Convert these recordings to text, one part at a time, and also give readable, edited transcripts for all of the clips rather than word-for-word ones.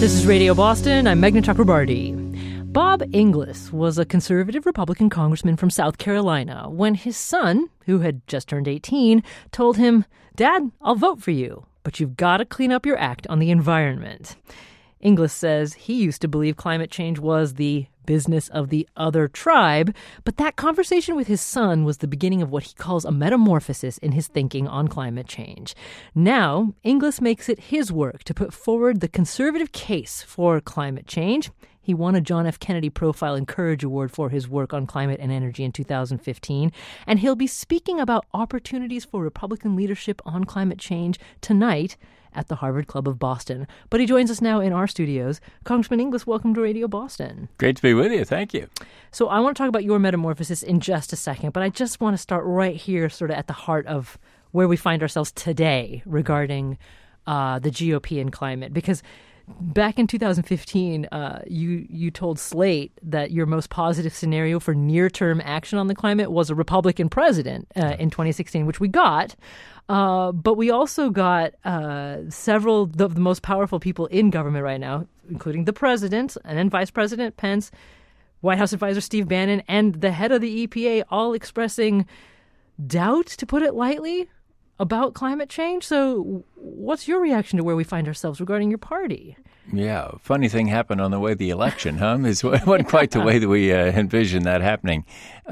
This is Radio Boston. I'm Meghna Chakrabarty. Bob Inglis was a conservative Republican congressman from South Carolina when his son, who had just turned 18, told him, "Dad, I'll vote for you, but you've got to clean up your act on the environment." Inglis says he used to believe climate change was the business of the other tribe, but that conversation with his son was the beginning of what he calls a metamorphosis in his thinking on climate change. Now, Inglis makes it his work to put forward the conservative case for climate change. He won a John F. Kennedy Profile and Courage Award for his work on climate and energy in 2015, and he'll be speaking about opportunities for Republican leadership on climate change tonight at the Harvard Club of Boston. But he joins us now in our studios. Congressman Inglis, welcome to Radio Boston. Great to be with you. Thank you. So I want to talk about your metamorphosis in just a second, but I just want to start right here, sort of at the heart of where we find ourselves today regarding the GOP and climate. Because back in 2015, you told Slate that your most positive scenario for near-term action on the climate was a Republican president in 2016, which we got. But we also got several of the most powerful people in government right now, including the president and then Vice President Pence, White House advisor Steve Bannon, and the head of the EPA, all expressing doubt, to put it lightly, about climate change. So what's your reaction to where we find ourselves regarding your party? Yeah, funny thing happened on the way of the election, huh? It wasn't quite the way that we envisioned that happening.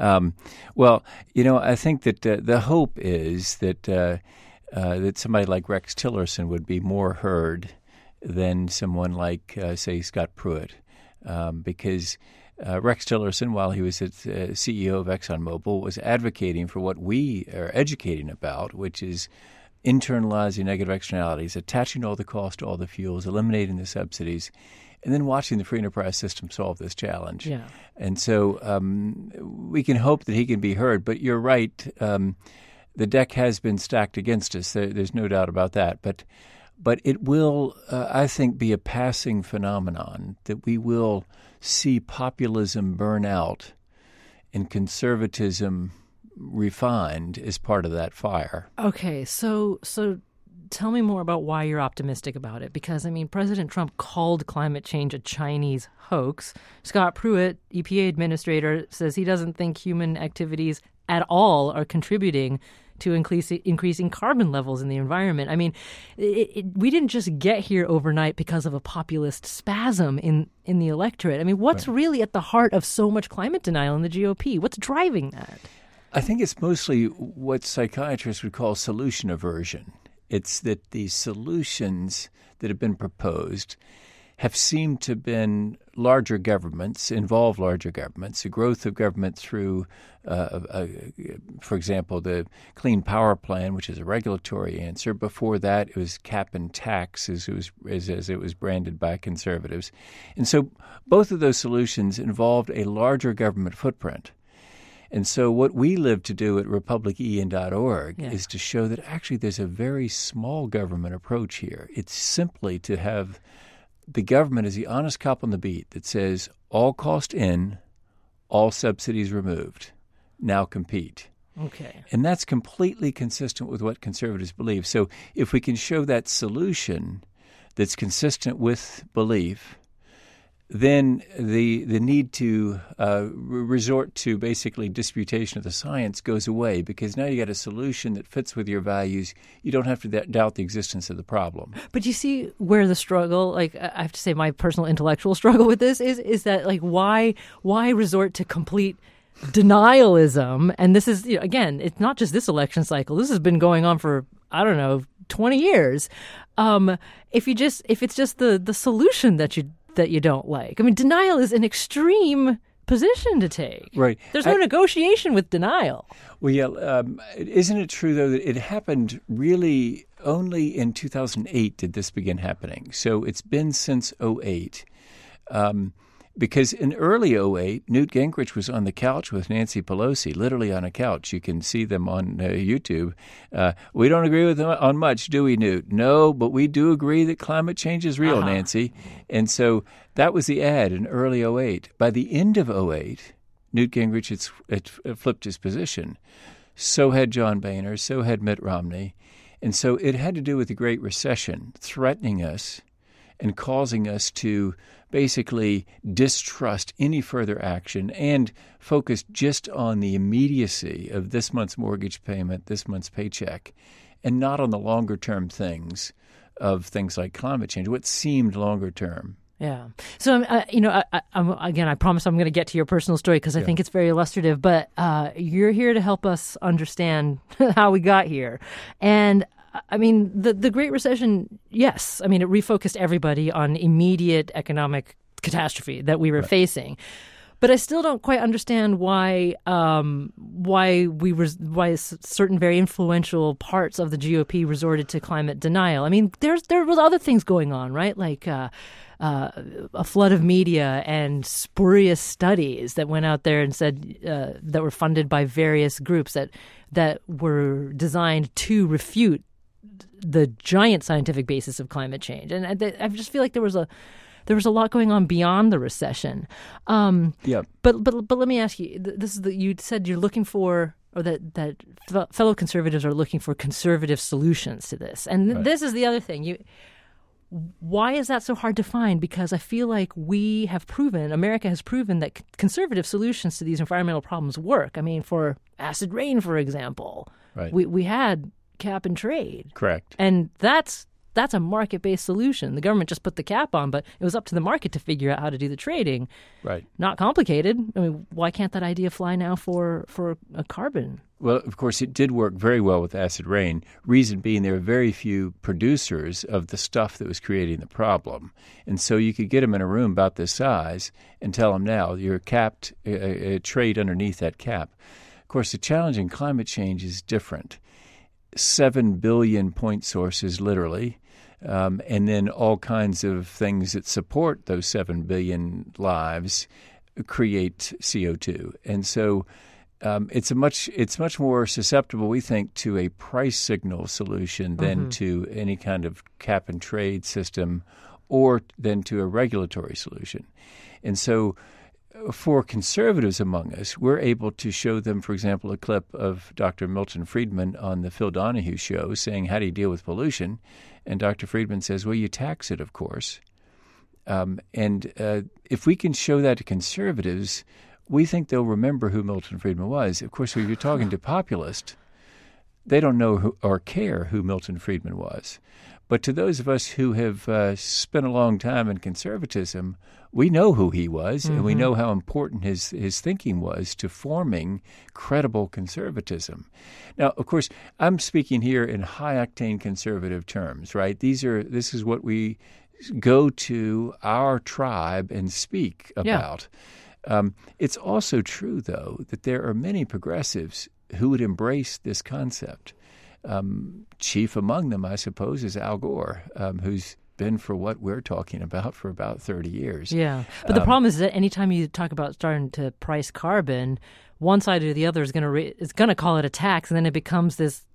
Well, I think that the hope is that somebody like Rex Tillerson would be more heard than someone like, say, Scott Pruitt, because Rex Tillerson, while he was CEO of ExxonMobil, was advocating for what we are educating about, which is internalizing negative externalities, attaching all the cost to all the fuels, eliminating the subsidies, and then watching the free enterprise system solve this challenge. Yeah. And so we can hope that he can be heard. But you're right. The deck has been stacked against us. There's no doubt about that. But it will, I think, be a passing phenomenon that we will see populism burn out and conservatism refined as part of that fire. Okay, so tell me more about why you're optimistic about it. Because, President Trump called climate change a Chinese hoax. Scott Pruitt, EPA administrator, says he doesn't think human activities at all are contributing to increasing carbon levels in the environment. We didn't just get here overnight because of a populist spasm in the electorate. What's really at the heart of so much climate denial in the GOP? What's driving that? I think it's mostly what psychiatrists would call solution aversion. It's that the solutions that have been proposed have seemed to have been involve larger governments, the growth of government through, for example, the Clean Power Plan, which is a regulatory answer. Before that, it was cap and tax, as it was branded by conservatives. And so both of those solutions involved a larger government footprint. And so what we live to do at republicen.org is to show that actually there's a very small government approach here. It's simply to have the government as the honest cop on the beat that says all cost in, all subsidies removed, now compete. Okay. And that's completely consistent with what conservatives believe. So if we can show that solution that's consistent with belief, then the need to resort to basically disputation of the science goes away, because now you got a solution that fits with your values. You don't have to doubt the existence of the problem. But you see where the struggle, I have to say my personal intellectual struggle with this is that, why resort to complete denialism? And this is, again, it's not just this election cycle. This has been going on for, 20 years. If it's just the solution that you don't like. Denial is an extreme position to take. Right. There's no negotiation with denial. Well, yeah. Isn't it true, though, that it happened really only in 2008 did this begin happening? So it's been since 2008. Because in early 2008, Newt Gingrich was on the couch with Nancy Pelosi, literally on a couch. You can see them on YouTube. We don't agree with them on much, do we, Newt? No, but we do agree that climate change is real, Nancy. And so that was the ad in early 2008. By the end of 2008, Newt Gingrich had flipped his position. So had John Boehner, so had Mitt Romney. And so it had to do with the Great Recession threatening us and causing us to basically distrust any further action and focus just on the immediacy of this month's mortgage payment, this month's paycheck, and not on the longer-term things of things like climate change, what seemed longer term. Yeah. So, I promise I'm going to get to your personal story because I think it's very illustrative, but you're here to help us understand how we got here. And I mean, the Great Recession, yes, I mean, it refocused everybody on immediate economic catastrophe that we were facing. But I still don't quite understand why certain very influential parts of the GOP resorted to climate denial. I mean, there was other things going on, right? Like a flood of media and spurious studies that went out there and said that were funded by various groups that were designed to refute the giant scientific basis of climate change. And I just feel like there was a lot going on beyond the recession. But let me ask you, you said you're looking for, or that fellow conservatives are looking for conservative solutions to this. And this is the other thing. Why is that so hard to find? Because I feel like America has proven that conservative solutions to these environmental problems work. I mean, for acid rain, for example, we had cap and trade. Correct. And that's a market-based solution. The government just put the cap on, but it was up to the market to figure out how to do the trading. Right. Not complicated. I mean, why can't that idea fly now for a carbon? Well, of course, it did work very well with acid rain. Reason being, there were very few producers of the stuff that was creating the problem. And so you could get them in a room about this size and tell them now, you're capped, trade underneath that cap. Of course, the challenge in climate change is different. 7 billion point sources, literally, and then all kinds of things that support those 7 billion lives create CO2. And so it's much more susceptible, we think, to a price signal solution than to any kind of cap and trade system or than to a regulatory solution. And so for conservatives among us, we're able to show them, for example, a clip of Dr. Milton Friedman on the Phil Donahue show saying, how do you deal with pollution? And Dr. Friedman says, well, you tax it, of course. If we can show that to conservatives, we think they'll remember who Milton Friedman was. Of course, when you're talking to populists, they don't know or care who Milton Friedman was. But to those of us who have spent a long time in conservatism, we know who he was, and we know how important his thinking was to forming credible conservatism. Now, of course, I'm speaking here in high-octane conservative terms, right? This is what we go to our tribe and speak about. It's also true, though, that there are many progressives who would embrace this concept. Chief among them, I suppose, is Al Gore, who's been for what we're talking about for about 30 years. Yeah. But the problem is that anytime you talk about starting to price carbon, one side or the other is going to call it a tax, and then it becomes this,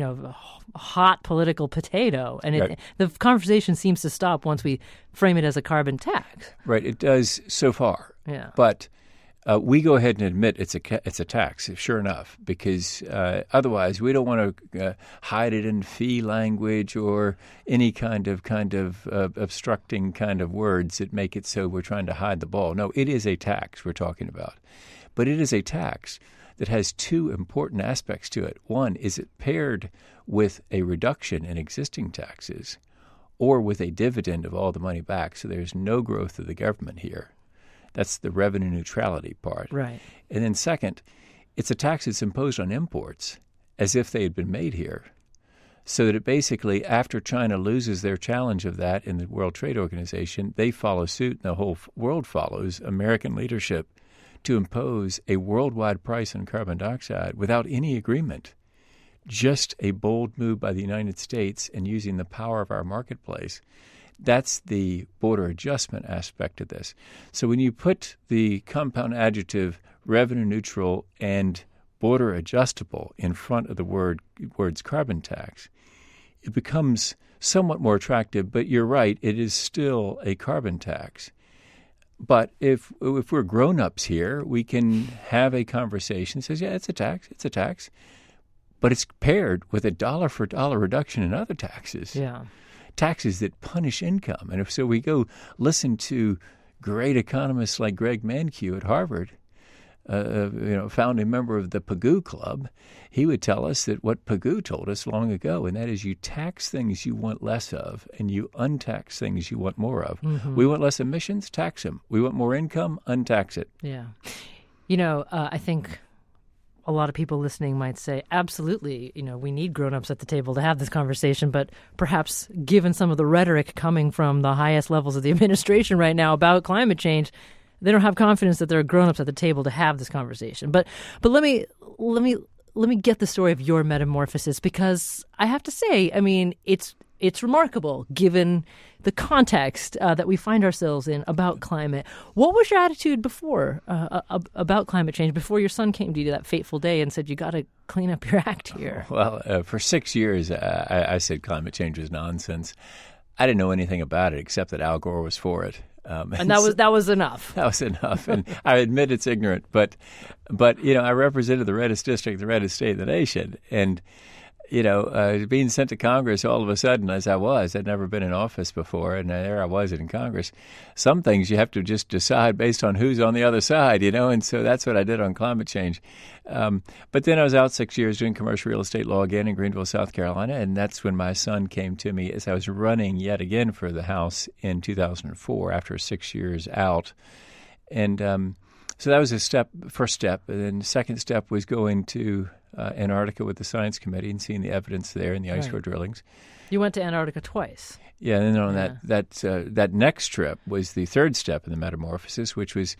hot political potato. And the conversation seems to stop once we frame it as a carbon tax. Right. It does so far. Yeah. But we go ahead and admit it's a tax, sure enough, because otherwise we don't want to hide it in fee language or any kind of obstructing kind of words that make it so we're trying to hide the ball. No, it is a tax we're talking about, but it is a tax that has two important aspects to it. One is it paired with a reduction in existing taxes or with a dividend of all the money back, so there's no growth of the government here. That's the revenue neutrality part. Right. And then second, it's a tax that's imposed on imports as if they had been made here. So that it basically, after China loses their challenge of that in the World Trade Organization, they follow suit and the whole world follows American leadership to impose a worldwide price on carbon dioxide without any agreement. Just a bold move by the United States and using the power of our marketplace. That's the border adjustment aspect of this. So when you put the compound adjective revenue neutral and border adjustable in front of the words carbon tax, it becomes somewhat more attractive. But you're right, it is still a carbon tax. But if we're grown-ups here, we can have a conversation that says, yeah, it's a tax. But it's paired with a dollar-for-dollar reduction in other taxes. Yeah. taxes that punish income. And if so, we go listen to great economists like Greg Mankiw at Harvard, founding member of the Pagoo Club. He would tell us that what Pagoo told us long ago, and that is you tax things you want less of, and you untax things you want more of. Mm-hmm. We want less emissions, tax them. We want more income, untax it. Yeah. I think a lot of people listening might say, absolutely, we need grown-ups at the table to have this conversation, but perhaps given some of the rhetoric coming from the highest levels of the administration right now about climate change, they don't have confidence that there are grown-ups at the table to have this conversation. But let me get the story of your metamorphosis, because I have to say, it's remarkable given the context that we find ourselves in about climate. What was your attitude before about climate change, before your son came to you that fateful day and said, you got to clean up your act here? Well, for 6 years, I said climate change was nonsense. I didn't know anything about it except that Al Gore was for it. And that was enough. That was enough. And I admit it's ignorant, but I represented the reddest district, the reddest state in the nation. And, being sent to Congress all of a sudden, as I was, I'd never been in office before, and there I was in Congress. Some things you have to just decide based on who's on the other side, and so that's what I did on climate change. But then I was out 6 years doing commercial real estate law again in Greenville, South Carolina, and that's when my son came to me as I was running yet again for the House in 2004 after 6 years out. And so that was first step. And then the second step was going to Antarctica with the Science Committee and seeing the evidence there in the ice core drillings. You went to Antarctica twice. Yeah, and then on that next trip was the third step in the metamorphosis, which was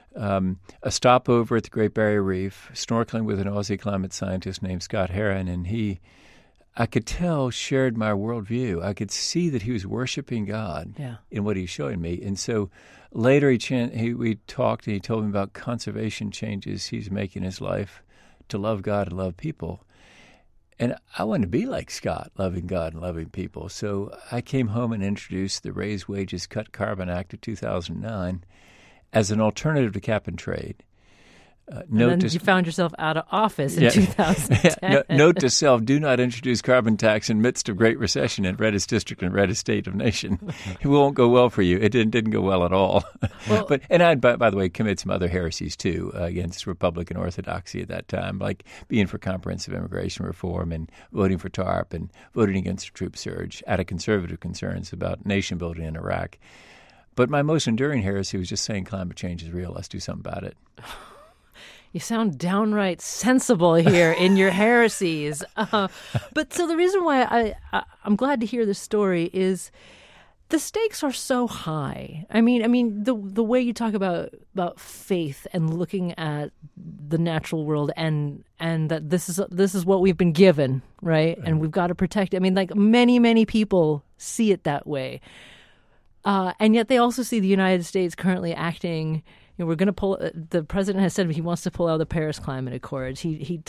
a stopover at the Great Barrier Reef, snorkeling with an Aussie climate scientist named Scott Heron, and he, I could tell, shared my worldview. I could see that he was worshiping God in what he was showing me. And so later we talked, and he told me about conservation changes he's making in his life to love God and love people. And I wanted to be like Scott, loving God and loving people. So I came home and introduced the Raise Wages, Cut Carbon Act of 2009 as an alternative to cap and trade. And then you found yourself out of office in 2010. Note to self, do not introduce carbon tax in midst of Great Recession in reddest district and reddest state of nation. It won't go well for you. It didn't go well at all. Well, I'd, by the way, commit some other heresies, too, against Republican orthodoxy at that time, like being for comprehensive immigration reform and voting for TARP and voting against the troop surge out of conservative concerns about nation building in Iraq. But my most enduring heresy was just saying climate change is real. Let's do something about it. You sound downright sensible here in your heresies. But so the reason why I'm glad to hear this story is the stakes are so high. I mean, the way you talk about faith and looking at the natural world and that this is what we've been given, right? And we've got to protect it. I mean, like many people see it that way. And yet they also see the United States currently acting. We're going to pull. The president has said he wants to pull out the Paris Climate Accords. He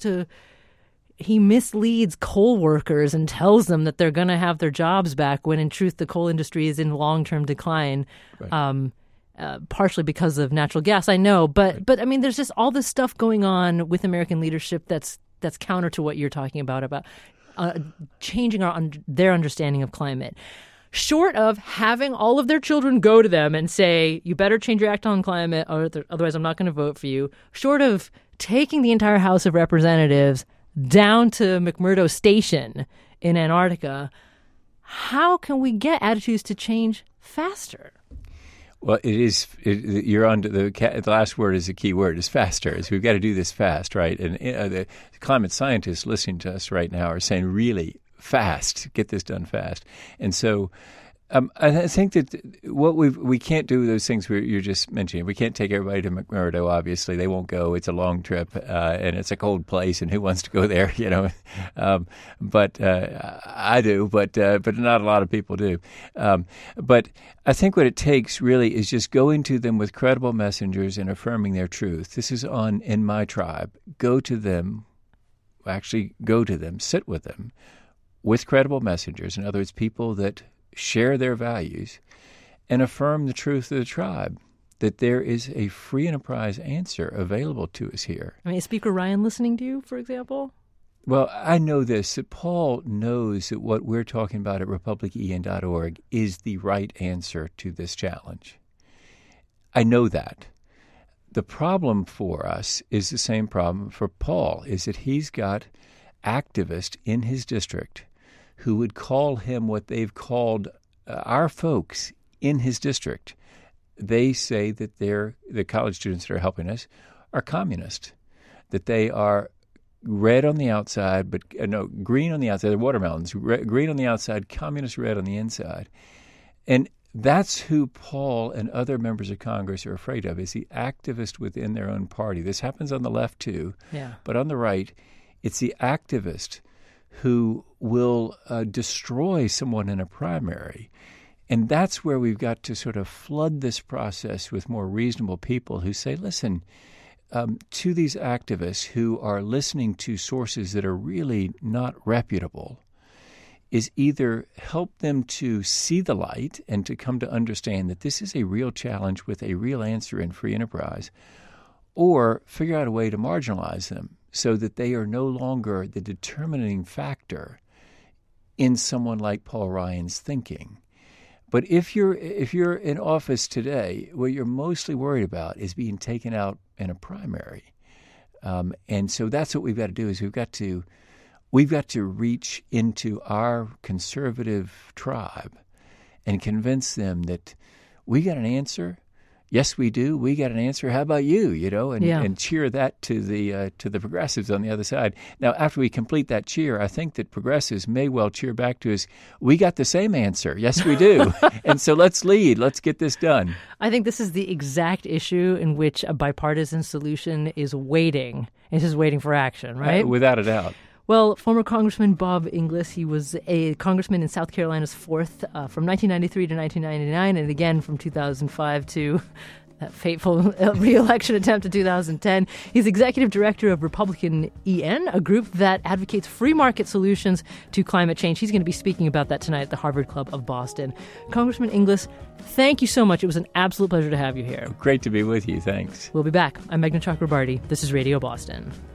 misleads coal workers and tells them that they're going to have their jobs back, when in truth the coal industry is in long-term decline, partially because of natural gas. I know, but I mean, there's just all this stuff going on with American leadership that's counter to what you're talking about changing their understanding of climate. Short of having all of their children go to them and say, you better change your act on climate, or otherwise I'm not going to vote for you. Short of taking the entire House of Representatives down to McMurdo Station in Antarctica, how can we get attitudes to change faster? Well, you're on to the last word is the key word, is faster. Is we've got to do this fast, right? And the climate scientists listening to us right now are saying, really, fast, get this done fast. And so I think that we can't do those things you're just mentioning. We can't take everybody to McMurdo, obviously. They won't go. It's a long trip, and it's a cold place, and who wants to go there, But I do, but not a lot of people do. But I think what it takes really is just going to them with credible messengers and affirming their truth. This is in my tribe. Go to them, sit with them, with credible messengers, in other words, people that share their values, and affirm the truth of the tribe, that there is a free enterprise answer available to us here. I mean, is Speaker Ryan listening to you, for example? Well, I know this, that Paul knows that what we're talking about at republicen.org is the right answer to this challenge. I know that. The problem for us is the same problem for Paul, is that he's got activists in his district who would call him what they've called our folks in his district. They say that the college students that are helping us are communist, that they are red on the outside, but green on the outside. They're watermelons, green on the outside, communist red on the inside. And that's who Paul and other members of Congress are afraid of, is the activist within their own party. This happens on the left too, but on the right, it's the activist who will destroy someone in a primary. And that's where we've got to sort of flood this process with more reasonable people who say, listen, to these activists who are listening to sources that are really not reputable, is either help them to see the light and to come to understand that this is a real challenge with a real answer in free enterprise, or figure out a way to marginalize them so that they are no longer the determining factor in someone like Paul Ryan's thinking. But if you're in office today, what you're mostly worried about is being taken out in a primary. And so that's what we've got to do, is we've got to reach into our conservative tribe and convince them that we got an answer. Yes, we do. We got an answer. How about you? And cheer that to the progressives on the other side. Now, after we complete that cheer, I think that progressives may well cheer back to us. We got the same answer. Yes, we do. And so let's lead. Let's get this done. I think this is the exact issue in which a bipartisan solution is waiting. It's just waiting for action, right? Without a doubt. Well, former Congressman Bob Inglis, he was a congressman in South Carolina's 4th from 1993 to 1999, and again from 2005 to that fateful re-election attempt in 2010. He's executive director of Republican EN, a group that advocates free market solutions to climate change. He's going to be speaking about that tonight at the Harvard Club of Boston. Congressman Inglis, thank you so much. It was an absolute pleasure to have you here. Great to be with you. Thanks. We'll be back. I'm Meghna Chakrabarty. This is Radio Boston.